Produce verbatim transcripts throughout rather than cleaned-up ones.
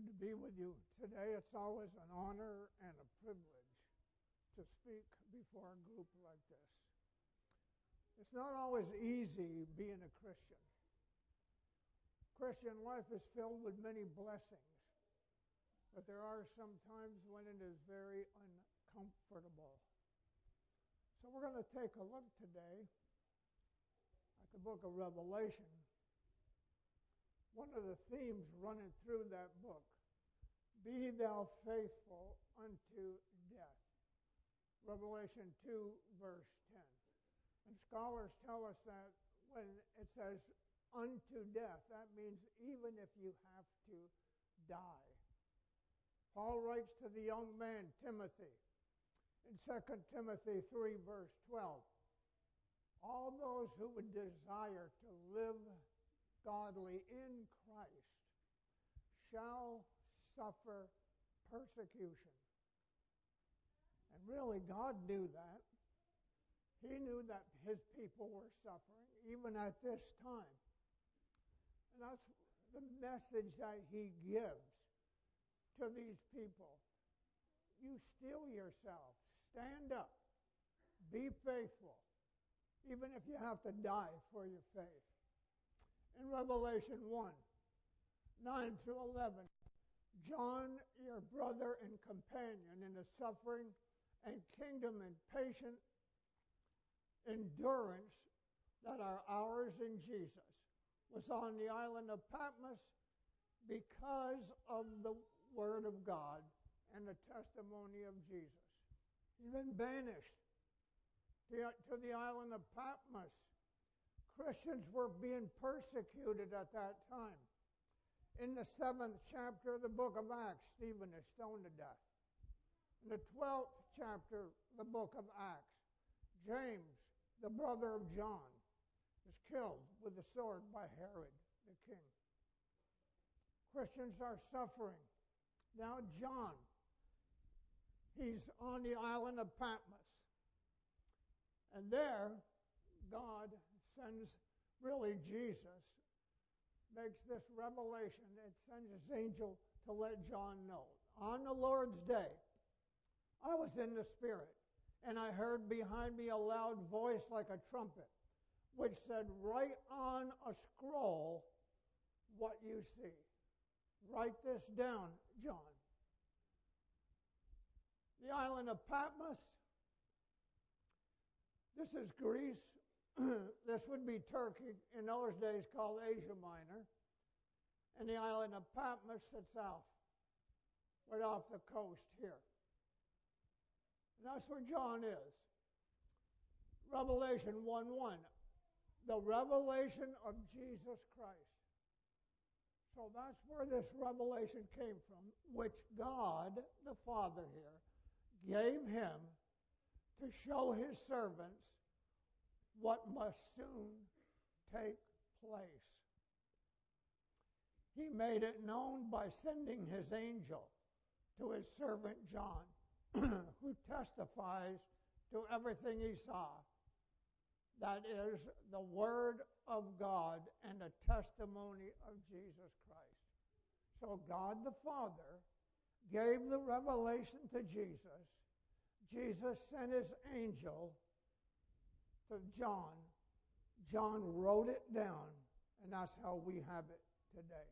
Good to be with you today. It's always an honor and a privilege to speak before a group like this. It's not always easy being a Christian. Christian life is filled with many blessings, but there are some times when it is very uncomfortable. So we're going to take a look today at the book of Revelation. One of the themes running through that book, be thou faithful unto death. Revelation two, verse ten. And scholars tell us that when it says unto death, that means even if you have to die. Paul writes to the young man, Timothy, in Second Timothy three, verse twelve, all those who would desire to live godly in Christ shall suffer persecution. And really, God knew that. He knew that his people were suffering, even at this time. And that's the message that he gives to these people. You steel yourself. Stand up. Be faithful, even if you have to die for your faith. In Revelation one, nine through eleven, John, your brother and companion in the suffering and kingdom and patient endurance that are ours in Jesus, was on the island of Patmos because of the Word of God and the testimony of Jesus. He's been banished to, to the island of Patmos. Christians were being persecuted at that time. In the seventh chapter of the book of Acts, Stephen is stoned to death. In the twelfth chapter of the book of Acts, James, the brother of John, is killed with the sword by Herod the king. Christians are suffering. Now John, he's on the island of Patmos. And there, God sends, really Jesus, makes this revelation. It sends his angel to let John know. On the Lord's day, I was in the Spirit, and I heard behind me a loud voice like a trumpet, which said, write on a scroll what you see. Write this down, John. The island of Patmos, this is Greece. This would be Turkey, in those days called Asia Minor. And the island of Patmos sits south, right off the coast here. And that's where John is. Revelation one one, the revelation of Jesus Christ. So that's where this revelation came from, which God, the Father here, gave him to show his servants what must soon take place. He made it known by sending his angel to his servant John, who testifies to everything he saw. That is the Word of God and the testimony of Jesus Christ. So God the Father gave the revelation to Jesus. Jesus sent his angel to John. John wrote it down, and that's how we have it today.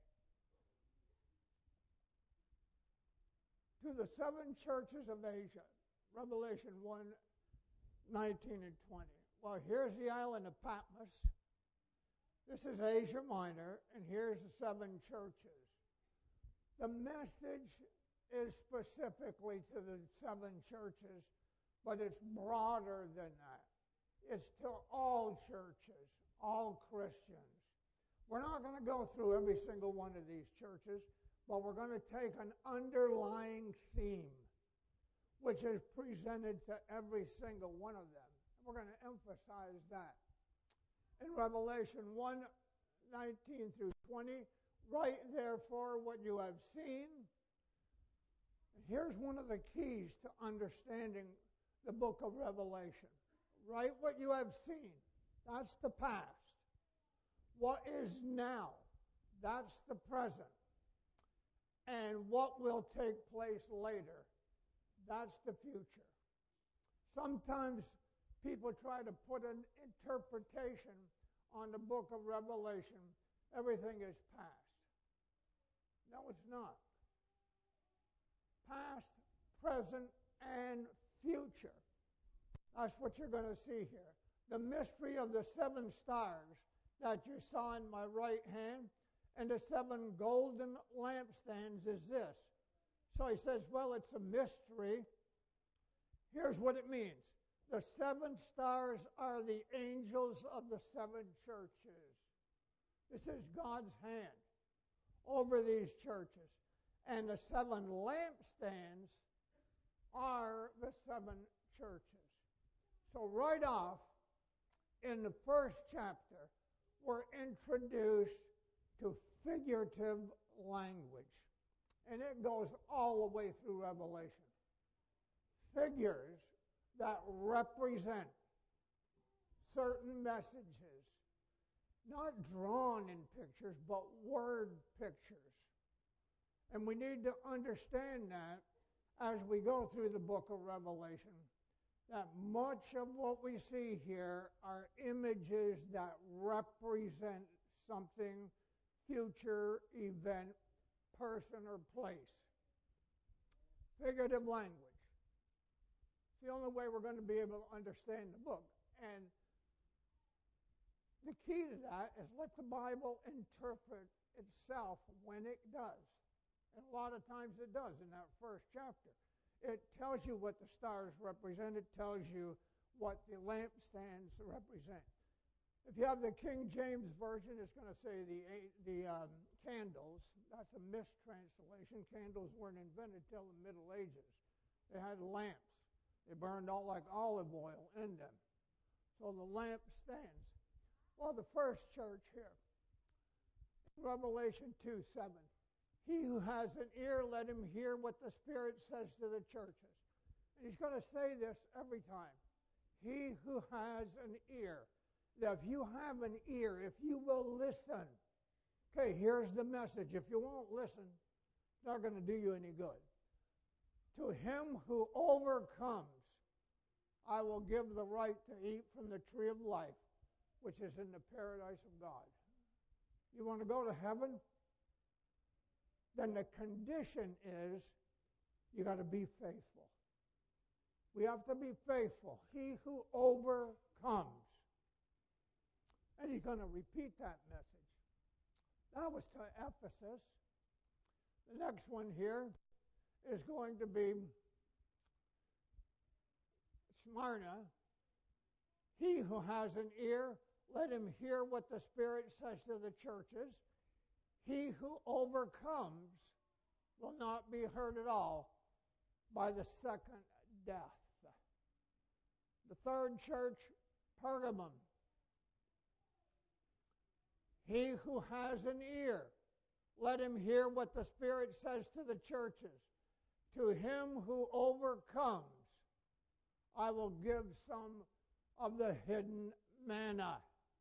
To the seven churches of Asia, Revelation one, nineteen and twenty. Well, here's the island of Patmos. This is Asia Minor, and here's the seven churches. The message is specifically to the seven churches, but it's broader than that. It's to all churches, all Christians. We're not going to go through every single one of these churches, but we're going to take an underlying theme, which is presented to every single one of them. We're going to emphasize that. In Revelation one, nineteen through twenty, write therefore what you have seen. And here's one of the keys to understanding the book of Revelation. Write what you have seen. That's the past. What is now? That's the present. and what will take place later. That's the future. Sometimes people try to put an interpretation on the book of Revelation. Everything is past. No, it's not. Past, present, and future. That's what you're going to see here. The mystery of the seven stars that you saw in my right hand and the seven golden lampstands is this. So he says, well, it's a mystery. Here's what it means. The seven stars are the angels of the seven churches. This is God's hand over these churches. And the seven lampstands are the seven churches. So right off, in the first chapter, we're introduced to figurative language. And it goes all the way through Revelation. Figures that represent certain messages, not drawn in pictures, but word pictures. And we need to understand that as we go through the book of Revelation, that much of what we see here are images that represent something, future, event, person, or place. Figurative language. It's the only way we're going to be able to understand the book. And the key to that is let the Bible interpret itself when it does. And a lot of times it does in that first chapter. It tells you what the stars represent. It tells you what the lampstands represent. If you have the King James Version, it's going to say the the um, candles. That's a mistranslation. Candles weren't invented till the Middle Ages. They had lamps. They burned all like olive oil in them. So the lampstands. Well, the first church here, Revelation two seven. He who has an ear, let him hear what the Spirit says to the churches. And he's going to say this every time. He who has an ear. Now, if you have an ear, if you will listen, okay, here's the message. If you won't listen, it's not going to do you any good. To him who overcomes, I will give the right to eat from the tree of life, which is in the paradise of God. You want to go to heaven? Then the condition is you got to be faithful. We have to be faithful. He who overcomes. And he's going to repeat that message. That was to Ephesus. The next one here is going to be Smyrna. He who has an ear, let him hear what the Spirit says to the churches. He who overcomes will not be hurt at all by the second death. The third church, Pergamum. He who has an ear, let him hear what the Spirit says to the churches. To him who overcomes, I will give some of the hidden manna.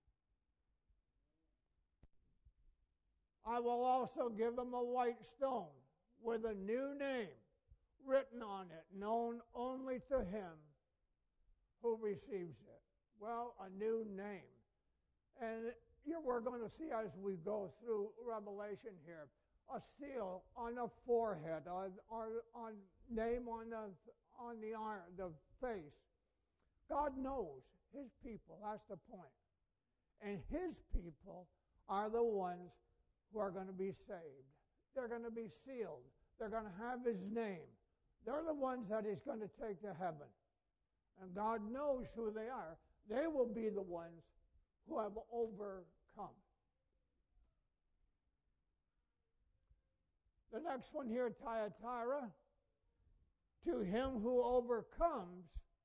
I will also give him a white stone with a new name written on it, known only to him who receives it. Well, a new name. And here we're going to see as we go through Revelation here, a seal on the forehead, or, or on name on the on the arm, the face. God knows his people. That's the point. And his people are the ones who are going to be saved. They're going to be sealed. They're going to have his name. They're the ones that he's going to take to heaven. And God knows who they are. They will be the ones who have overcome. The next one here, Thyatira. To him who overcomes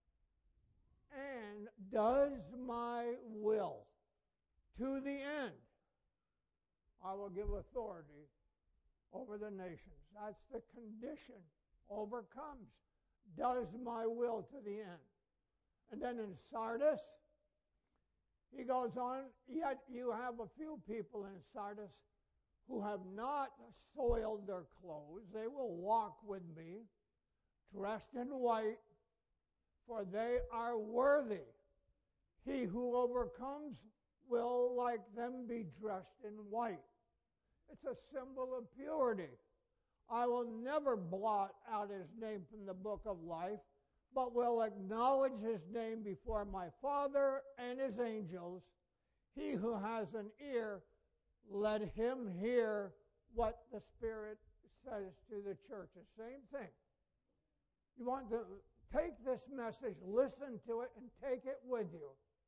and does my will to the end, I will give authority over the nations. That's the condition. Overcomes. Does my will to the end. And then in Sardis, he goes on, yet you have a few people in Sardis who have not soiled their clothes. They will walk with me, dressed in white, for they are worthy. He who overcomes will, like them, be dressed in white. It's a symbol of purity. I will never blot out his name from the book of life, but will acknowledge his name before my Father and his angels. He who has an ear, let him hear what the Spirit says to the churches. Same thing. You want to take this message, listen to it, and take it with you.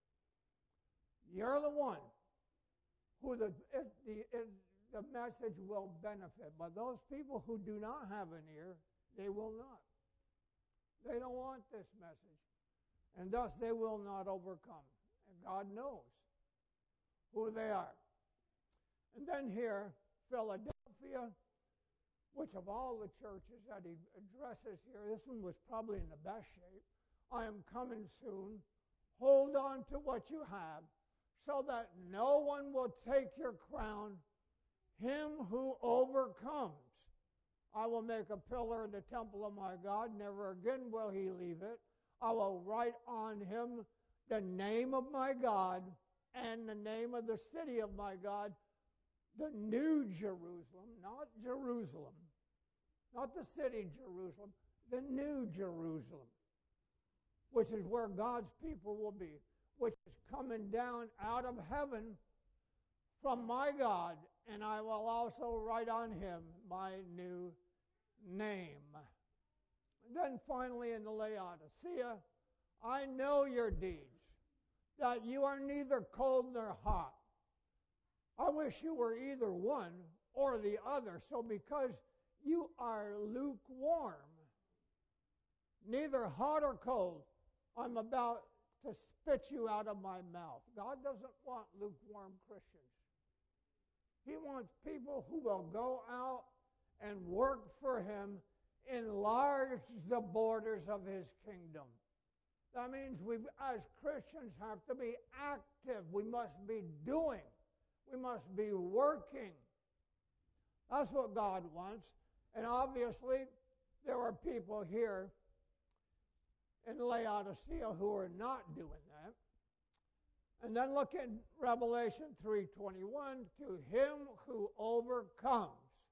You're the one who the, it, the, it, the message will benefit. But those people who do not have an ear, they will not. They don't want this message. And thus they will not overcome. And God knows who they are. And then here, Philadelphia, which of all the churches that he addresses here, this one was probably in the best shape. I am coming soon. Hold on to what you have, so that no one will take your crown. Him who overcomes, I will make a pillar in the temple of my God. Never again will he leave it. I will write on him the name of my God and the name of the city of my God, the new Jerusalem, not Jerusalem, not the city Jerusalem, the new Jerusalem, which is where God's people will be, which is coming down out of heaven from my God, and I will also write on him my new name. And then finally in the Laodicea, I know your deeds, that you are neither cold nor hot. I wish you were either one or the other. So because you are lukewarm, neither hot or cold, I'm about to spit you out of my mouth. God doesn't want lukewarm Christians. He wants people who will go out and work for him, enlarge the borders of his kingdom. That means we, as Christians, have to be active. We must be doing. We must be working. That's what God wants. And obviously, there are people here in Laodicea who are not doing that. And then look at Revelation three twenty-one. To him who overcomes,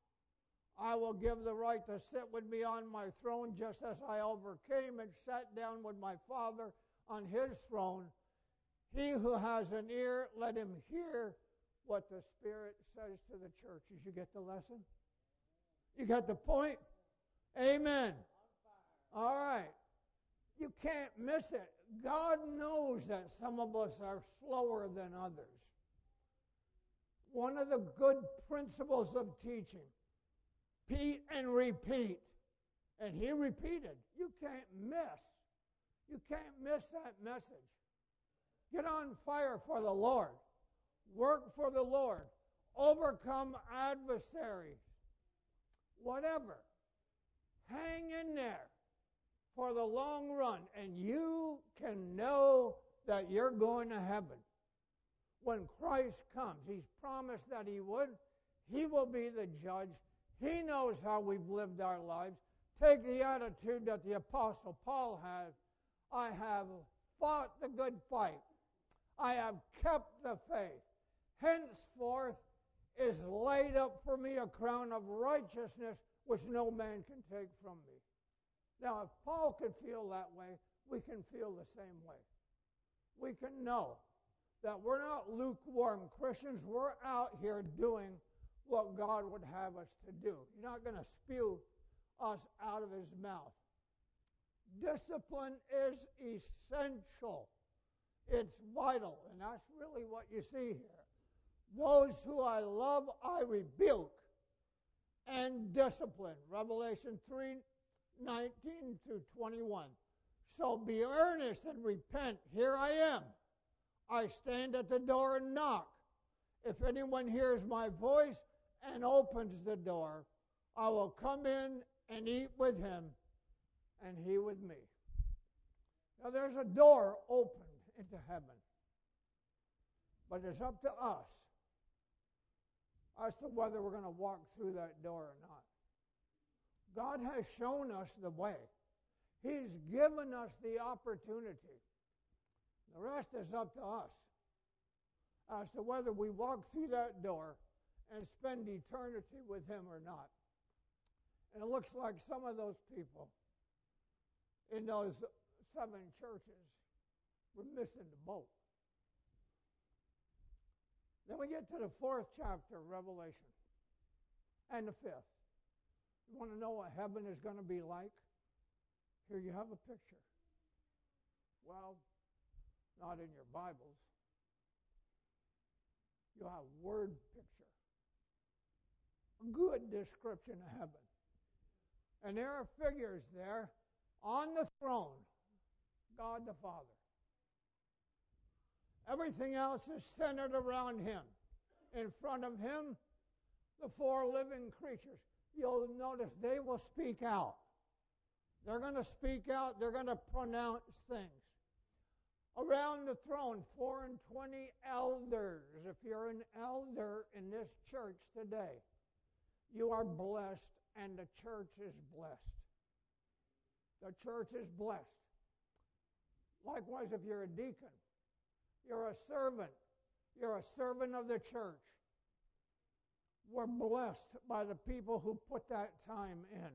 I will give the right to sit with me on my throne, just as I overcame and sat down with my Father on his throne. He who has an ear, let him hear what the Spirit says to the churches. You get the lesson? You got the point? Amen. All right. You can't miss it. God knows that some of us are slower than others. One of the good principles of teaching, repeat and repeat. And he repeated. You can't miss. You can't miss that message. Get on fire for the Lord. Work for the Lord. Overcome adversaries. Whatever. Hang in there for the long run, and you can know that you're going to heaven. When Christ comes, he's promised that he would. He will be the judge. He knows how we've lived our lives. Take the attitude that the Apostle Paul had. I have fought the good fight. I have kept the faith. Henceforth is laid up for me a crown of righteousness, which no man can take from me. Now, if Paul could feel that way, we can feel the same way. We can know that we're not lukewarm Christians. We're out here doing what God would have us to do. You're not going to spew us out of his mouth. Discipline is essential. It's vital, and that's really what you see here. Those who I love, I rebuke and discipline. Revelation three nineteen through twenty-one. So be earnest and repent. Here I am. I stand at the door and knock. If anyone hears my voice and opens the door, I will come in and eat with him, and he with me. Now there's a door opened into heaven. But it's up to us as to whether we're going to walk through that door or not. God has shown us the way. He's given us the opportunity. The rest is up to us as to whether we walk through that door and spend eternity with Him or not. And it looks like some of those people in those seven churches were missing the boat. Then we get to the fourth chapter of Revelation and the fifth. You want to know what heaven is going to be like? Here you have a picture. Well, not in your Bibles. You have a word picture. A good description of heaven. And there are figures there on the throne. God the Father. Everything else is centered around Him. In front of Him, the four living creatures. You'll notice they will speak out. They're going to speak out. They're going to pronounce things. Around the throne, four and twenty elders. If you're an elder in this church today, you are blessed and the church is blessed. The church is blessed. Likewise, if you're a deacon, you're a servant. You're a servant of the church. We're blessed by the people who put that time in.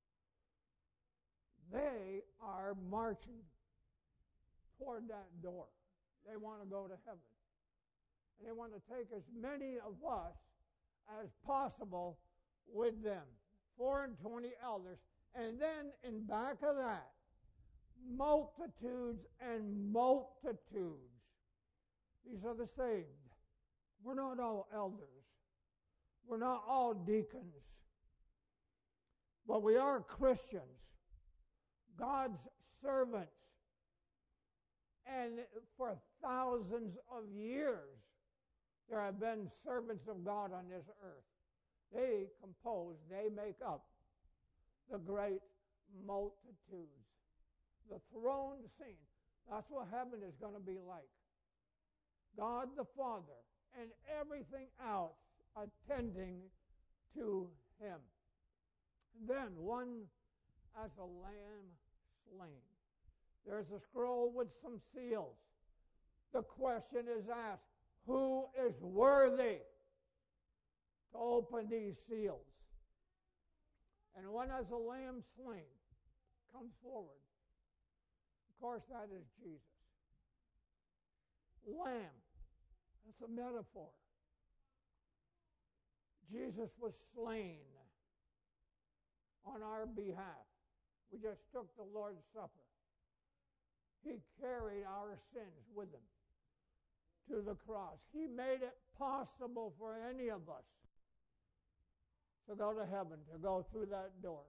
They are marching toward that door. They want to go to heaven. And they want to take as many of us as possible with them. Four and twenty elders. And then in back of that, multitudes and multitudes. These are the saved. We're not all elders. We're not all deacons. But we are Christians. God's servants. And for thousands of years, there have been servants of God on this earth. They compose, they make up the great multitudes. The throne scene. That's what heaven is going to be like. God the Father and everything else attending to Him. Then one as a lamb slain. There's a scroll with some seals. The question is asked, who is worthy to open these seals? And one as a lamb slain comes forward. Of course, that is Jesus. Lamb. That's a metaphor. Jesus was slain on our behalf. We just took the Lord's Supper. He carried our sins with Him to the cross. He made it possible for any of us to go to heaven, to go through that door.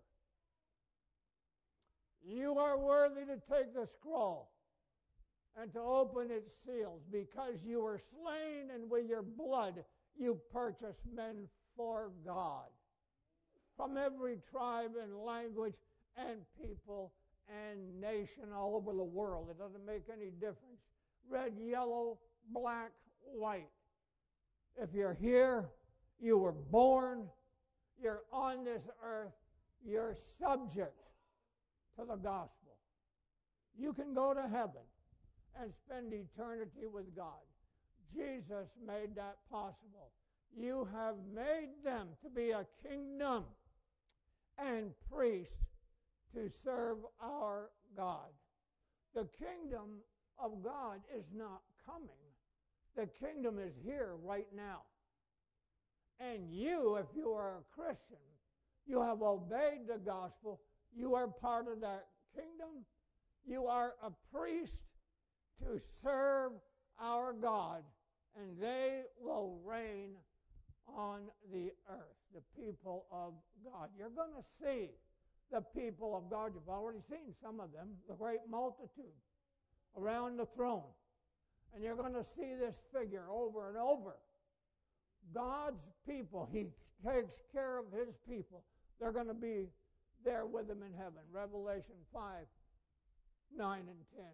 You are worthy to take the scroll and to open its seals, because you were slain and with your blood you purchased men for God from every tribe and language and people and nation all over the world. It doesn't make any difference. Red, yellow, black, white. If you're here, you were born, you're on this earth, you're subject to the gospel. You can go to heaven and spend eternity with God. Jesus made that possible. You have made them to be a kingdom and priests to serve our God. The kingdom of God is not coming. The kingdom is here right now. And you, if you are a Christian, you have obeyed the gospel. You are part of that kingdom. You are a priest to serve our God, and they will reign on the earth, the people of God. You're going to see the people of God. You've already seen some of them, the great multitude around the throne. And you're going to see this figure over and over. God's people, He takes care of His people. They're going to be there with Him in heaven. Revelation five, nine, and ten.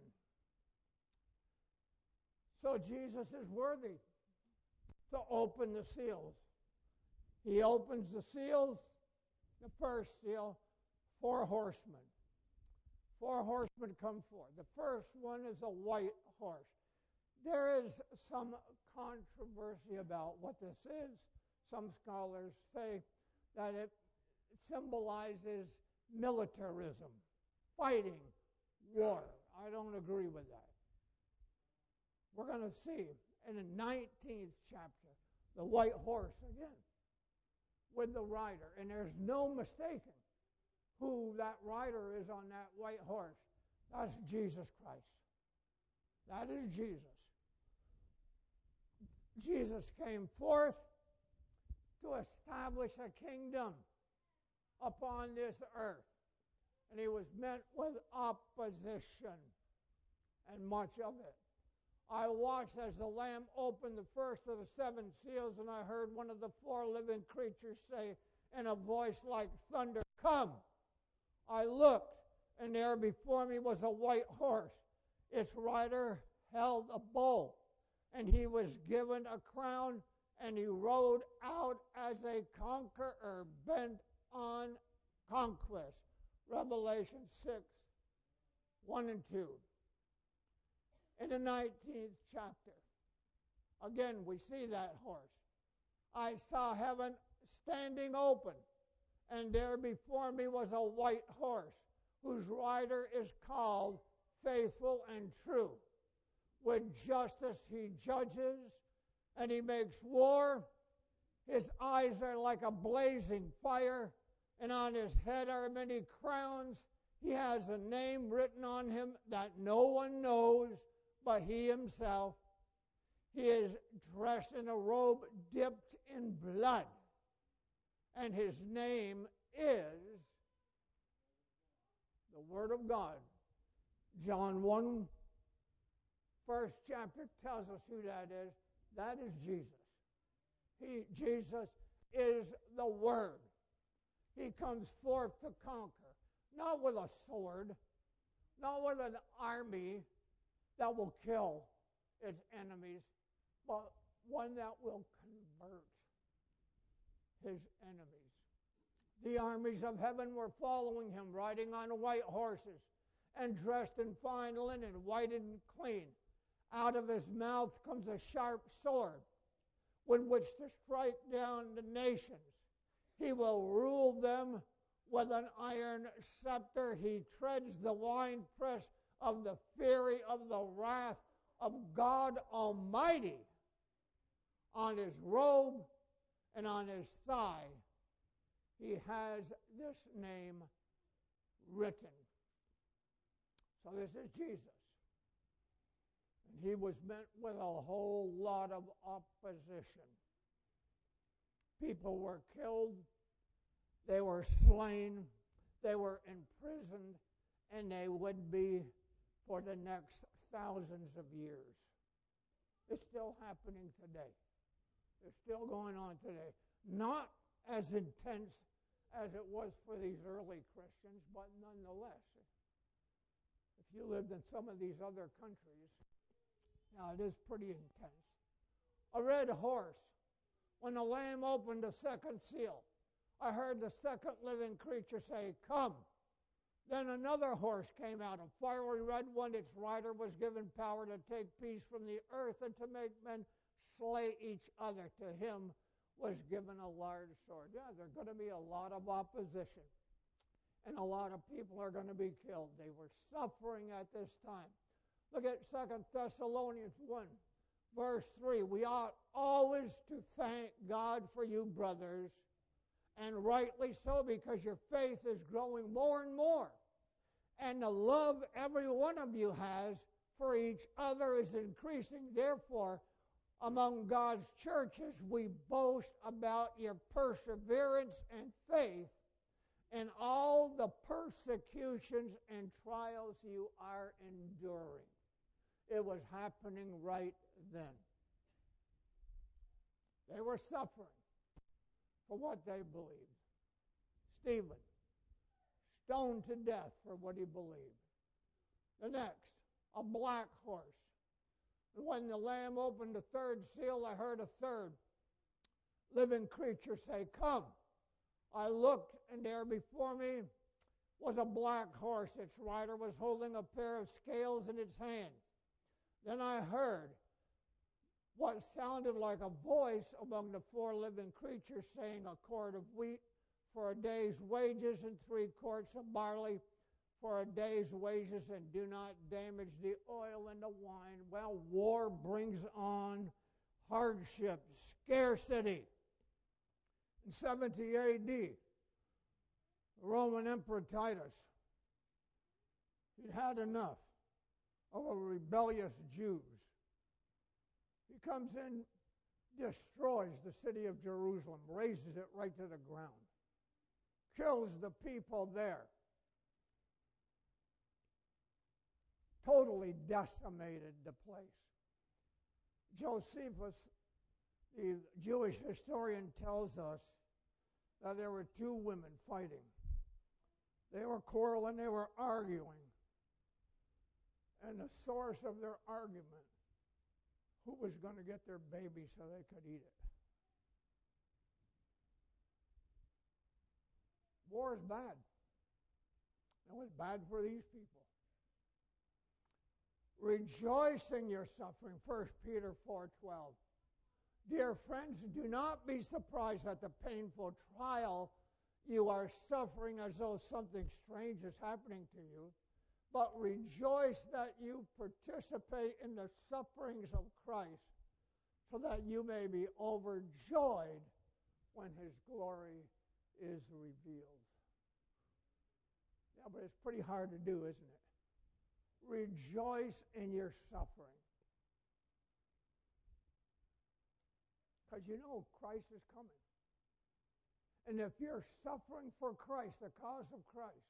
So Jesus is worthy to open the seals. He opens the seals, the first seal, four horsemen. Four horsemen come forth. The first one is a white horse. There is some controversy about what this is. Some scholars say that it symbolizes militarism, fighting, war. I don't agree with that. We're going to see in the nineteenth chapter the white horse again with the rider. And there's no mistaking who that rider is on that white horse. That's Jesus Christ. That is Jesus. Jesus came forth to establish a kingdom upon this earth. And he was met with opposition and much of it. I watched as the Lamb opened the first of the seven seals, and I heard one of the four living creatures say in a voice like thunder, "Come!" I looked, and there before me was a white horse. Its rider held a bow, and he was given a crown, and he rode out as a conqueror bent on conquest. Revelation six, one and two. In the nineteenth chapter, again we see that horse. I saw heaven standing open, and there before me was a white horse, whose rider is called Faithful and True. With justice he judges, and he makes war. His eyes are like a blazing fire, and on his head are many crowns. He has a name written on him that no one knows but he himself. He is dressed in a robe dipped in blood, and his name is the Word of God. John one, first chapter tells us who that is. That is Jesus. He, Jesus is the Word. He comes forth to conquer, not with a sword, not with an army that will kill its enemies, but one that will convert his enemies. The armies of heaven were following him, riding on white horses, and dressed in fine linen, white and clean. Out of his mouth comes a sharp sword, with which to strike down the nations. He will rule them with an iron scepter. He treads the winepress of the fury of the wrath of God Almighty. On his robe and on his thigh, he has this name written. So this is Jesus. And he was met with a whole lot of opposition. People were killed, they were slain, they were imprisoned, and they would be for the next thousands of years. It's still happening today. It's still going on today. Not as intense as it was for these early Christians, but nonetheless, if you lived in some of these other countries, now it is pretty intense. A red horse. When the Lamb opened the second seal, I heard the second living creature say, "Come." Then another horse came out, a fiery red one. Its rider was given power to take peace from the earth and to make men slay each other. To him was given a large sword. Yeah, there's going to be a lot of opposition, and a lot of people are going to be killed. They were suffering at this time. Look at Second Thessalonians one, verse three. We ought always to thank God for you, brothers, and rightly so, because your faith is growing more and more, and the love every one of you has for each other is increasing. Therefore, among God's churches, we boast about your perseverance and faith in all the persecutions and trials you are enduring. It was happening right then. They were suffering for what they believed. Stephen, stoned to death for what he believed. The next, a black horse. And when the Lamb opened the third seal, I heard a third living creature say, "Come." I looked, and there before me was a black horse. Its rider was holding a pair of scales in its hands. Then I heard what sounded like a voice among the four living creatures saying, "A quart of wheat for a day's wages, and three quarts of barley for a day's wages, and do not damage the oil and the wine." Well, war brings on hardship, scarcity. In seventy A D, the Roman Emperor Titus, he'd had enough of a rebellious Jews. He comes in, destroys the city of Jerusalem, razes it right to the ground, kills the people there, totally decimated the place. Josephus, the Jewish historian, tells us that there were two women fighting. They were quarreling, they were arguing. And the source of their argument, who was going to get their baby so they could eat it. War is bad. It was bad for these people. Rejoice in your suffering, First Peter four twelve. Dear friends, do not be surprised at the painful trial you are suffering as though something strange is happening to you, but rejoice that you participate in the sufferings of Christ, so that you may be overjoyed when his glory is revealed. Yeah, but it's pretty hard to do, isn't it? Rejoice in your suffering. Because you know Christ is coming. And if you're suffering for Christ, the cause of Christ,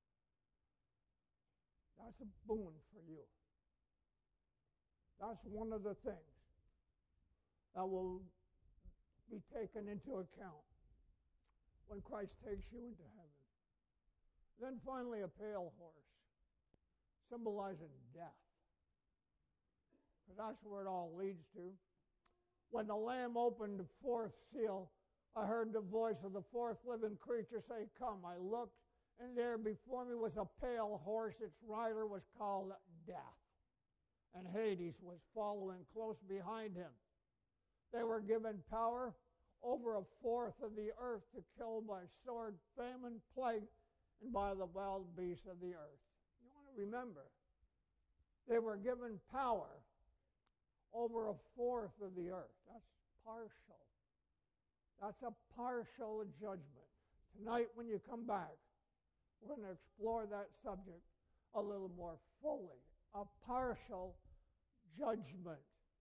that's a boon for you. That's one of the things that will be taken into account when Christ takes you into heaven. Then finally, a pale horse, symbolizing death. Because that's where it all leads to. When the Lamb opened the fourth seal, I heard the voice of the fourth living creature say, "Come." I looked, and there before me was a pale horse. Its rider was called Death, and Hades was following close behind him. They were given power over a fourth of the earth to kill by sword, famine, plague, and by the wild beasts of the earth. You want to remember, they were given power over a fourth of the earth. That's partial. That's a partial judgment. Tonight, when you come back, we're going to explore that subject a little more fully. A partial judgment.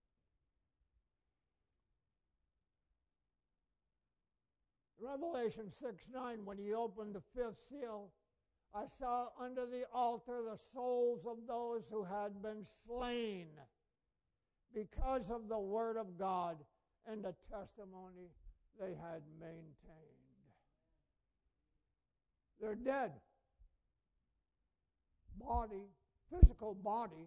Revelation six nine, when he opened the fifth seal, I saw under the altar the souls of those who had been slain because of the word of God and the testimony they had maintained. They're dead. Body, physical body,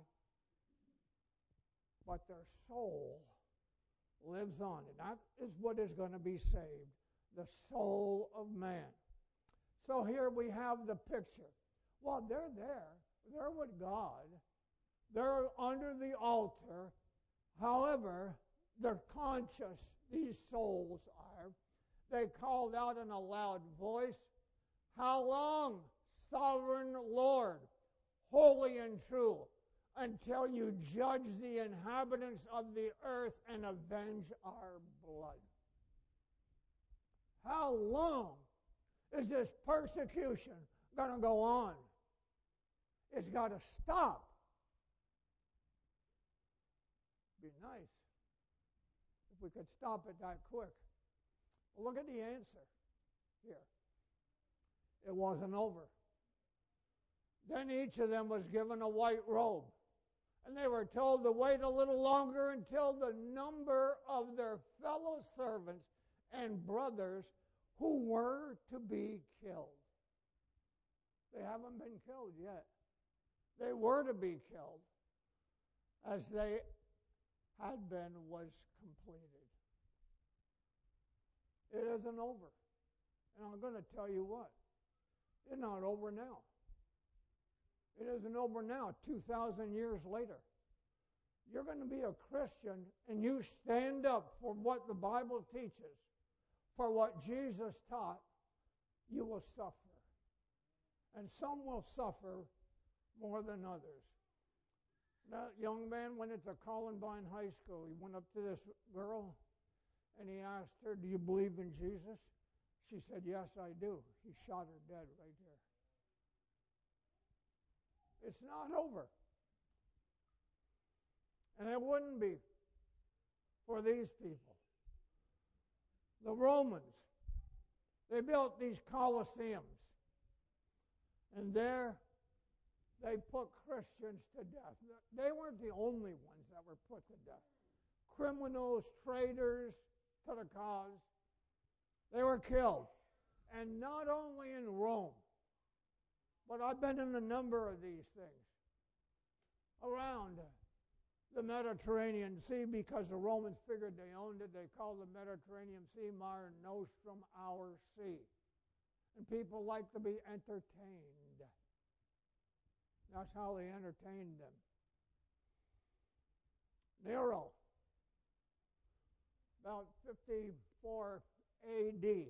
but their soul lives on. And that is what is going to be saved, the soul of man. So here we have the picture. Well, they're there. They're with God. They're under the altar. However, they're conscious, these souls are. They called out in a loud voice, "How long, sovereign Lord, holy and true, until you judge the inhabitants of the earth and avenge our blood?" How long is this persecution going to go on? It's got to stop. It'd be nice if we could stop it that quick. Well, look at the answer here. It wasn't over. Then each of them was given a white robe, and they were told to wait a little longer until the number of their fellow servants and brothers who were to be killed. They haven't been killed yet. They were to be killed as they had been was completed. It isn't over. And I'm going to tell you what. It's not over now. It isn't over now, two thousand years later. You're going to be a Christian and you stand up for what the Bible teaches, for what Jesus taught, you will suffer. And some will suffer more than others. That young man went into Columbine High School. He went up to this girl and he asked her, "Do you believe in Jesus?" She said, "Yes, I do." He shot her dead right there. It's not over. And it wouldn't be for these people. The Romans, they built these Colosseums. And there they put Christians to death. They weren't the only ones that were put to death. Criminals, traitors to the cause, they were killed. And not only in Rome, but I've been in a number of these things around the Mediterranean Sea because the Romans figured they owned it. They called the Mediterranean Sea Mare Nostrum, our sea. And people like to be entertained. That's how they entertained them. Nero, about fifty-four A D,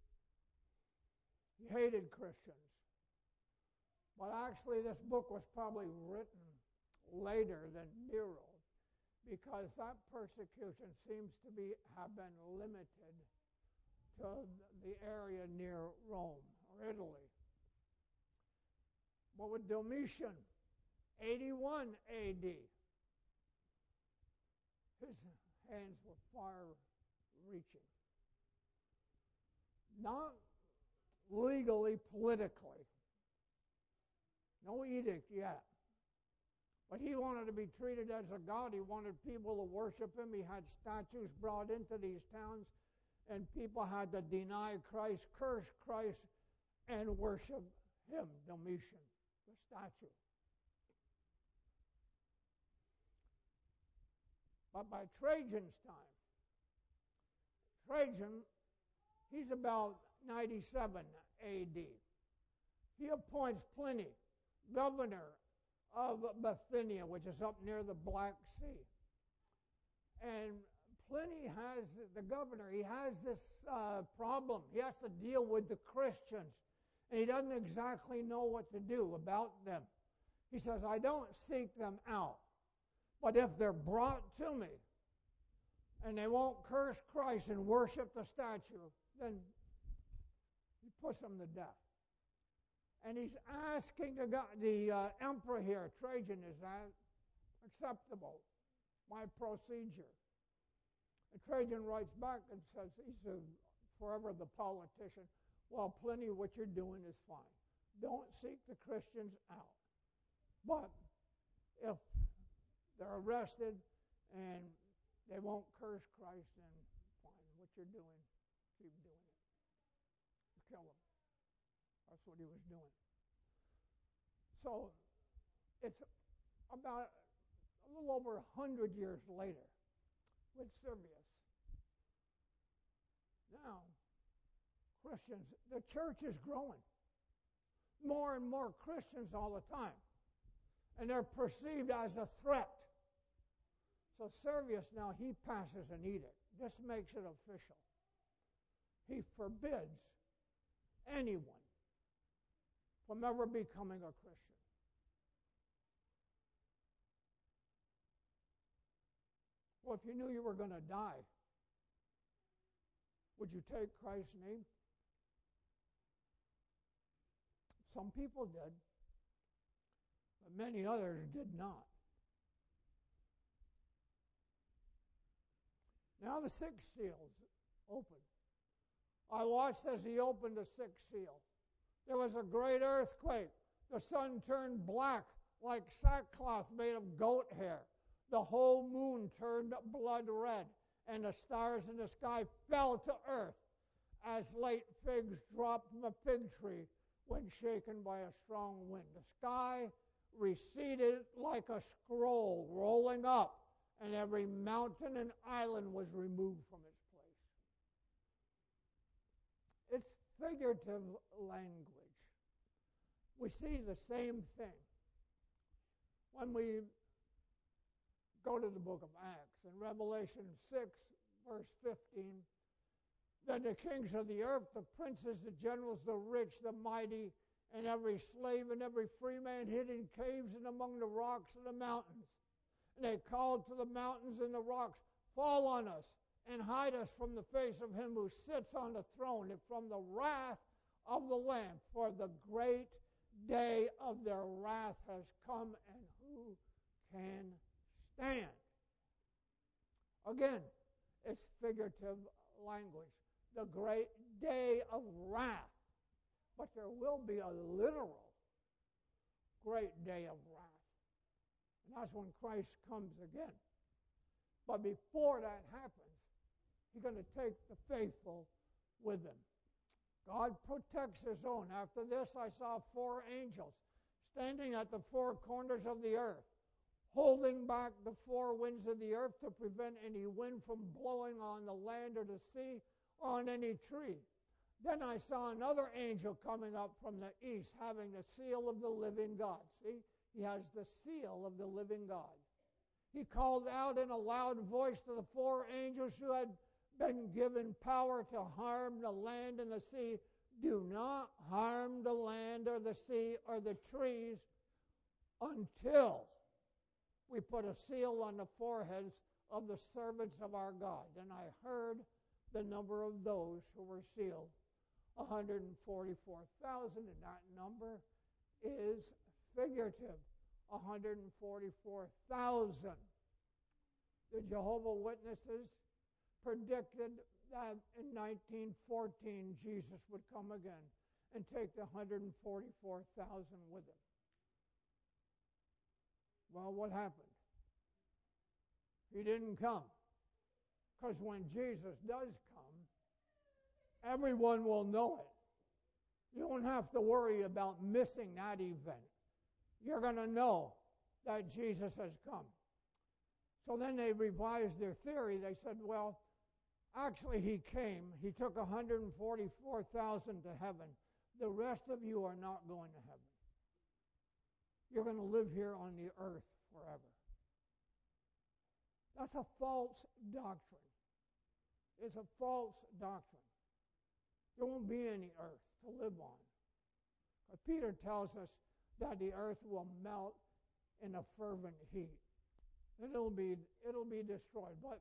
he hated Christians. But actually this book was probably written later than Nero, because that persecution seems to be have been limited to the area near Rome or Italy. But with Domitian, eighty-one A D, his hands were far-reaching. Not legally, politically. No edict yet. But he wanted to be treated as a god. He wanted people to worship him. He had statues brought into these towns, and people had to deny Christ, curse Christ, and worship him, Domitian, the statue. But by Trajan's time, Trajan, he's about ninety-seven A D. He appoints Pliny governor of Bithynia, which is up near the Black Sea. And Pliny has, the governor, he has this uh, problem. He has to deal with the Christians, and he doesn't exactly know what to do about them. He says, I don't seek them out, but if they're brought to me, and they won't curse Christ and worship the statue, then he puts them to death. And he's asking the, God, the uh, emperor here, Trajan, is that acceptable? My procedure. And Trajan writes back and says, he's a, forever the politician, well, Pliny, what you're doing is fine. Don't seek the Christians out. But if they're arrested and they won't curse Christ, then fine. What you're doing, keep doing it. Kill them. That's what he was doing. So it's about a little over a hundred years later with Servius. Now, Christians, the church is growing. More and more Christians all the time. And they're perceived as a threat. So Servius now, he passes an edict. This makes it official. He forbids anyone from ever becoming a Christian. Well, if you knew you were going to die, would you take Christ's name? Some people did, but many others did not. Now the sixth seal's open. I watched as he opened the sixth seal. There was a great earthquake. The sun turned black like sackcloth made of goat hair. The whole moon turned blood red, and the stars in the sky fell to earth as late figs drop from a fig tree when shaken by a strong wind. The sky receded like a scroll rolling up, and every mountain and island was removed from its place. figurative language. We see the same thing when we go to the book of Acts. In Revelation six, verse fifteen, then the kings of the earth, the princes, the generals, the rich, the mighty, and every slave and every free man hid in caves and among the rocks and the mountains. And they called to the mountains and the rocks, fall on us and hide us from the face of him who sits on the throne and from the wrath of the Lamb. For the great day of their wrath has come, and who can stand? Again, it's figurative language. The great day of wrath. But there will be a literal great day of wrath. And that's when Christ comes again. But before that happens, he's going to take the faithful with him. God protects his own. After this, I saw four angels standing at the four corners of the earth, holding back the four winds of the earth to prevent any wind from blowing on the land or the sea or on any tree. Then I saw another angel coming up from the east, having the seal of the living God. See, he has the seal of the living God. He called out in a loud voice to the four angels who had been given power to harm the land and the sea, do not harm the land or the sea or the trees until we put a seal on the foreheads of the servants of our God. And I heard the number of those who were sealed, one hundred forty-four thousand, and that number is figurative, one hundred forty-four thousand. The Jehovah's Witnesses predicted that in nineteen fourteen Jesus would come again and take the one hundred forty-four thousand with him. Well, what happened? He didn't come. Because when Jesus does come, everyone will know it. You don't have to worry about missing that event. You're going to know that Jesus has come. So then they revised their theory. They said, well, actually he came. He took one hundred forty-four thousand to heaven. The rest of you are not going to heaven. You're going to live here on the earth forever. That's a false doctrine. It's a false doctrine. There won't be any earth to live on. But Peter tells us that the earth will melt in a fervent heat. And it'll be, it'll be destroyed. But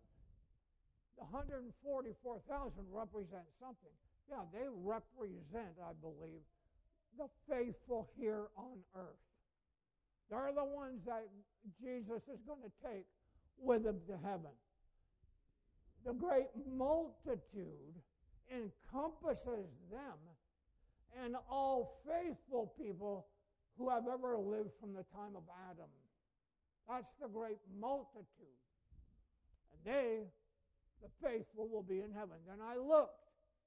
the one hundred forty-four thousand represent something. Yeah, they represent, I believe, the faithful here on earth. They're the ones that Jesus is going to take with him to heaven. The great multitude encompasses them and all faithful people who have ever lived from the time of Adam. That's the great multitude. And they, the faithful, will be in heaven. Then I looked,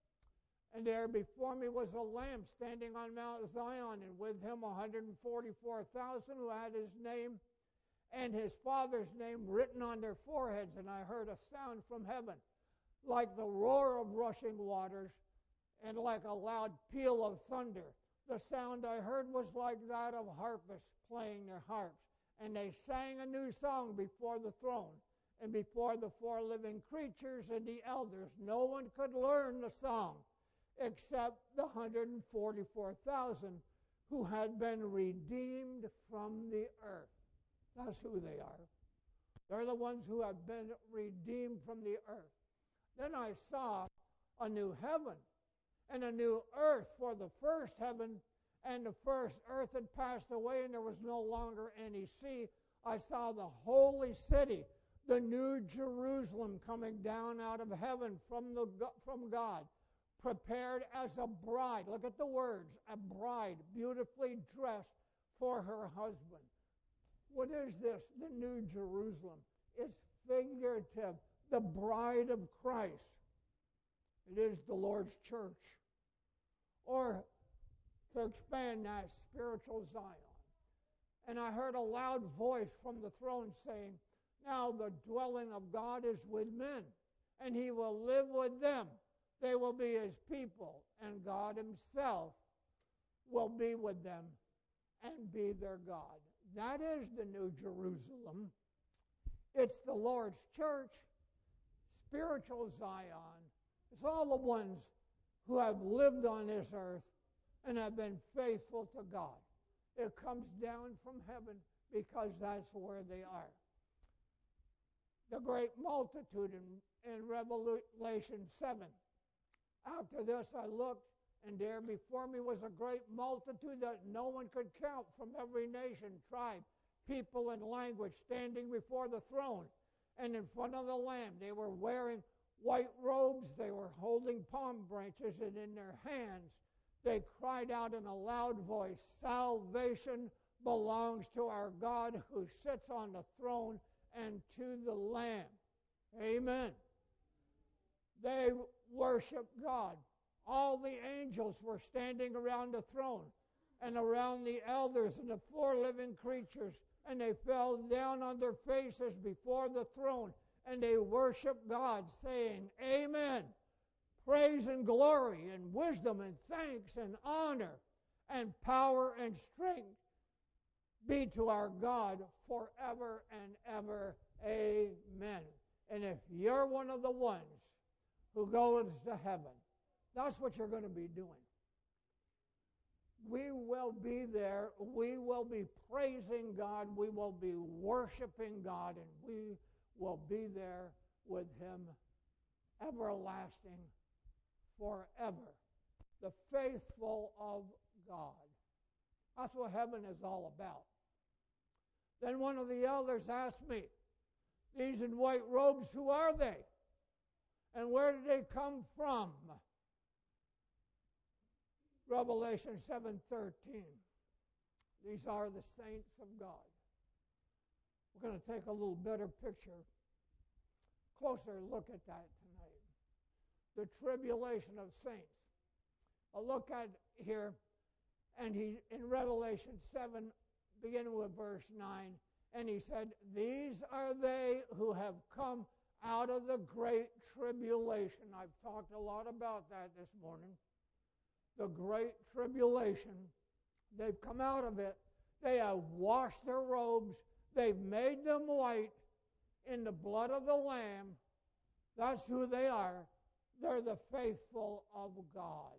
and there before me was a Lamb standing on Mount Zion, and with him one hundred forty-four thousand who had his name and his Father's name written on their foreheads. And I heard a sound from heaven like the roar of rushing waters and like a loud peal of thunder. The sound I heard was like that of harpists playing their harps. And they sang a new song before the throne and before the four living creatures and the elders. No one could learn the song except the one hundred forty-four thousand who had been redeemed from the earth. That's who they are. They're the ones who have been redeemed from the earth. Then I saw a new heaven and a new earth, for the first heaven and the first earth had passed away, and there was no longer any sea. I saw the holy city, the new Jerusalem, coming down out of heaven from the from God, prepared as a bride. Look at the words, a bride, beautifully dressed for her husband. What is this? The new Jerusalem. It's figurative. The bride of Christ. It is the Lord's church. Or, to expand that, spiritual Zion. And I heard a loud voice from the throne saying, now the dwelling of God is with men, and he will live with them. They will be his people, and God himself will be with them and be their God. That is the New Jerusalem. It's the Lord's church, spiritual Zion. It's all the ones who have lived on this earth and have been faithful to God. It comes down from heaven because that's where they are. The great multitude in, in Revelation seven. After this I looked, and there before me was a great multitude that no one could count, from every nation, tribe, people, and language, standing before the throne and in front of the Lamb. They were wearing white robes. They were holding palm branches, and in their hands they cried out in a loud voice, "Salvation belongs to our God who sits on the throne and to the Lamb." Amen. They worship God. All the angels were standing around the throne and around the elders and the four living creatures, and they fell down on their faces before the throne, and they worshiped God, saying, "Amen. Praise and glory and wisdom and thanks and honor and power and strength be to our God forever and ever. Amen." And if you're one of the ones who goes to heaven, that's what you're going to be doing. We will be there. We will be praising God. We will be worshiping God, and we will be there with him everlasting forever. The faithful of God. That's what heaven is all about. Then one of the elders asked me, "These in white robes, who are they? And where did they come from?" Revelation seven thirteen. These are the saints of God. We're going to take a little better picture, closer look at that tonight. The tribulation of saints. A look at here, and he in Revelation seven, beginning with verse nine, and he said, "These are they who have come out of the great tribulation." I've talked a lot about that this morning. The great tribulation. They've come out of it. They have washed their robes. They've made them white in the blood of the Lamb. That's who they are. They're the faithful of God.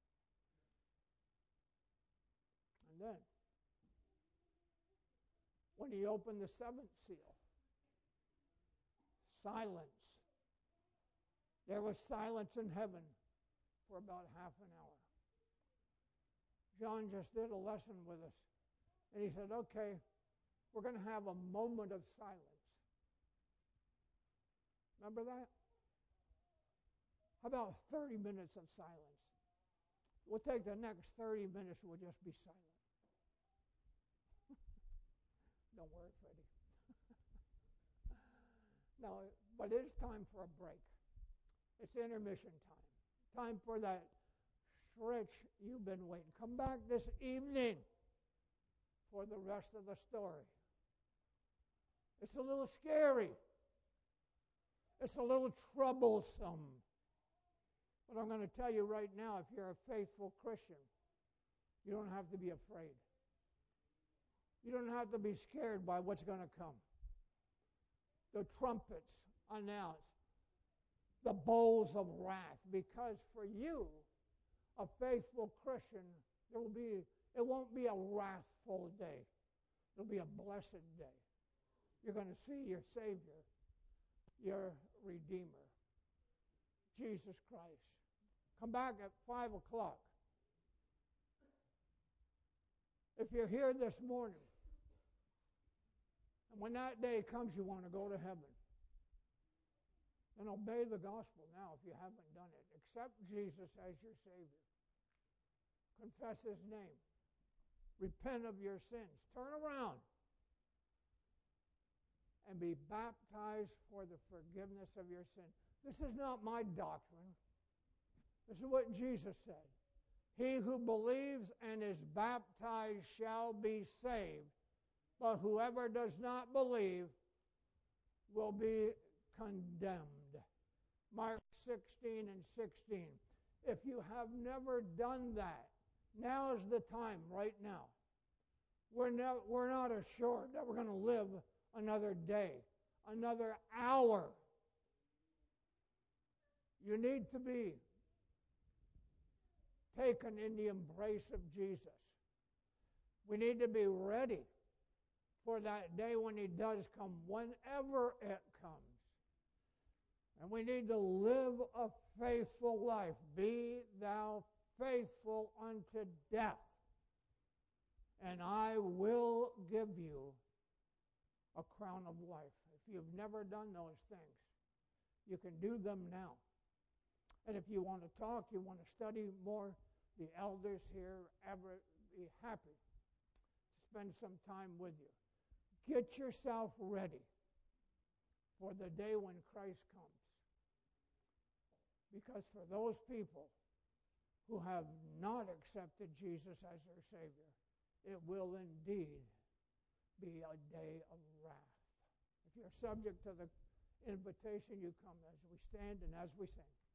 And then, when he opened the seventh seal, silence. There was silence in heaven for about half an hour. John just did a lesson with us, and he said, "Okay, we're going to have a moment of silence." Remember that? How about thirty minutes of silence? We'll take the next thirty minutes, we'll just be silent. Don't worry, Freddie. No, but it is time for a break. It's intermission time. Time for that stretch you've been waiting. Come back this evening for the rest of the story. It's a little scary. It's a little troublesome. But I'm going to tell you right now, if you're a faithful Christian, you don't have to be afraid. You don't have to be scared by what's going to come. The trumpets announce the bowls of wrath, because for you, a faithful Christian, there will be it won't be a wrathful day. It'll be a blessed day. You're going to see your Savior, your Redeemer, Jesus Christ. Come back at five o'clock. If you're here this morning, and when that day comes, you want to go to heaven, then obey the gospel now if you haven't done it. Accept Jesus as your Savior. Confess his name. Repent of your sins. Turn around and be baptized for the forgiveness of your sin. This is not my doctrine. This is what Jesus said. He who believes and is baptized shall be saved, but whoever does not believe will be condemned. Mark sixteen and sixteen. If you have never done that, now is the time, right now. We're, no, we're not assured that we're going to live another day, another hour. You need to be taken in the embrace of Jesus. We need to be ready for that day when He does come, whenever it comes. And we need to live a faithful life. Be thou faithful unto death, and I will give you a crown of life. If you've never done those things, you can do them now. And if you want to talk, you want to study more, the elders here ever be happy to spend some time with you. Get yourself ready for the day when Christ comes. Because for those people who have not accepted Jesus as their Savior, it will indeed be a day of wrath. If you're subject to the invitation, you come as we stand and as we sing.